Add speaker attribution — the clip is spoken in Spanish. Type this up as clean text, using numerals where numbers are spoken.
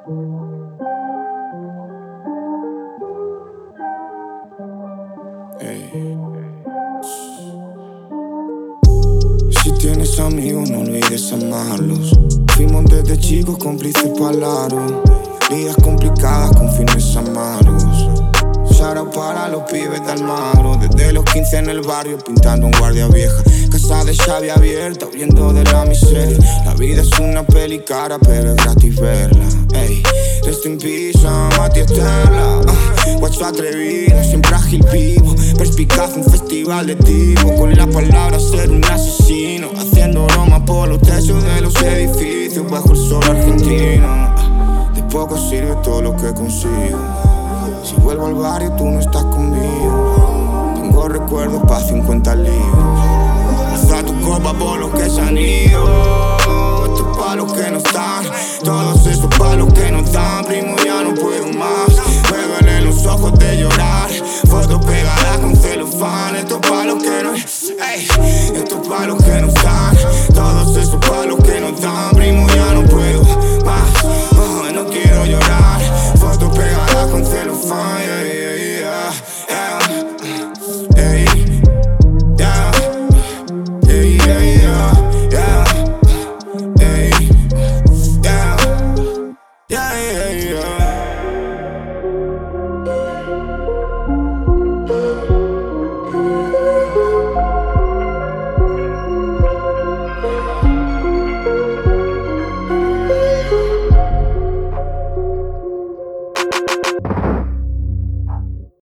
Speaker 1: Ey. Si tienes amigos, no olvides amarlos. Fuimos desde chicos cómplices palabras. Vidas complicadas con fines amargos. Shout para los pibes de Almagro. Desde los 15 en el barrio pintando en guardia vieja. Casa de llave abierta, huyendo de la miseria. La vida es una peli cara, pero es gratis verla. Ey, rest in peace a Mati Estela. Guacho atrevido, siempre ágil vivo. Perspicaz, un festival de tipo. Con la palabra ser un asesino. Haciendo broma por los techos de los edificios. Bajo el sol argentino. De poco sirve todo lo que consigo. Si vuelvo al barrio tú no estás conmigo. Tengo recuerdos pa' 50 libros. Alza tu copa por los que se han ido.